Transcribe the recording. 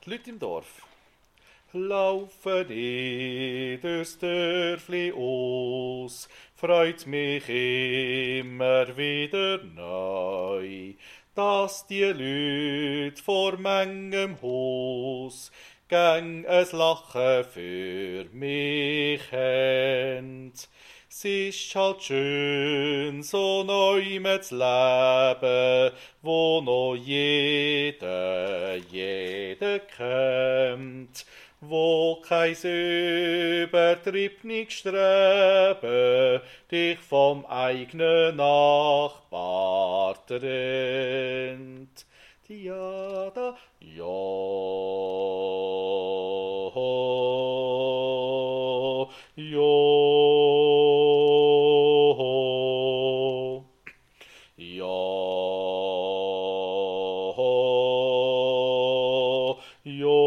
Die Leute im Dorf laufen jedes Dörfli aus, freut mich immer wieder neu, dass die Leute vor mengem Haus gang es Lachen für mich händ. Es ist halt schön, so neu mit Leben, wo noch jeder kennt, wo kein übertriebenes Streben dich vom eigenen Nachbar trennt. Ja, da, ja, jo, jo, jo.